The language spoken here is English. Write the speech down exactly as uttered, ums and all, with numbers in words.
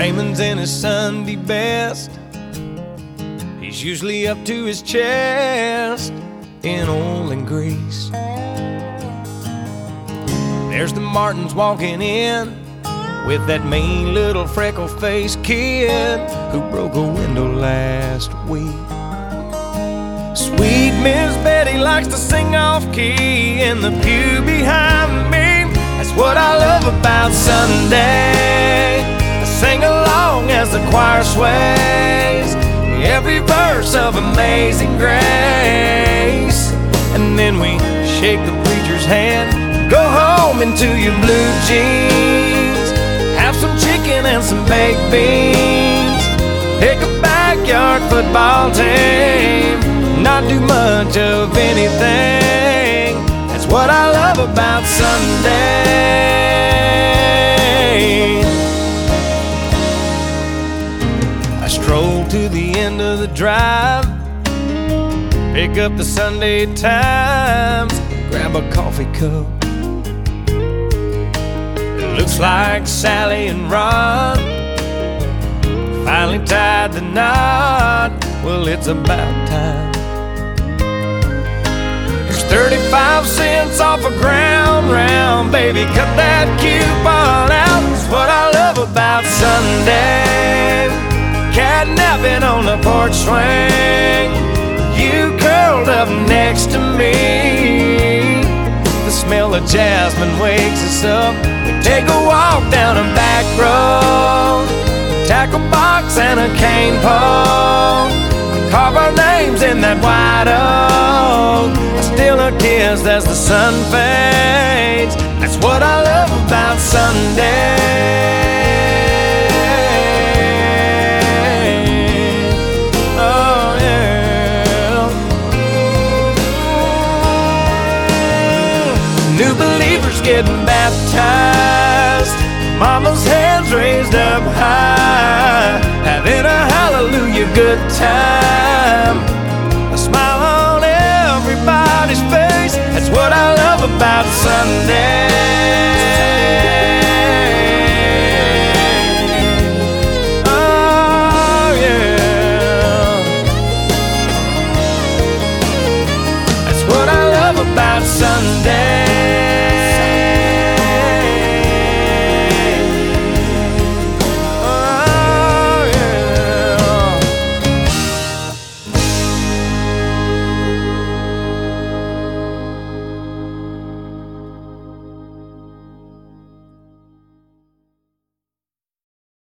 Raymond's in his Sunday best. He's usually up to his chest in oil and grease. There's the Martins walking in with that mean little freckle-faced kid who broke a window last week. Sweet Miss Betty likes to sing off-key in the pew behind me. That's what I love about Sunday. I sing along as the choir sways every verse of Amazing Grace. And then we shake the preacher's hand, go home into your blue jeans, have some chicken and some baked beans, pick a backyard football team, not do much of anything. That's what I love about Sunday. I stroll to the end of the drive, pick up the Sunday Times, grab a coffee cup. It looks like Sally and Ron finally tied the knot. Well, it's about time. Here's thirty-five cents off a ground round, baby, cut that coupon out. That's what I love about Sunday. Catnapping on the porch swing, you curled up next to me. The smell of jasmine wakes us up. We take a walk down a back road, tackle box and a cane pole, carve our names in that white oak. I steal a kiss as the sun fades. That's what I love about Sunday. Oh yeah. New believers getting baptized, mama's hands raised up high, having a hallelujah good time, a smile on everybody's face. That's what I love about Sunday.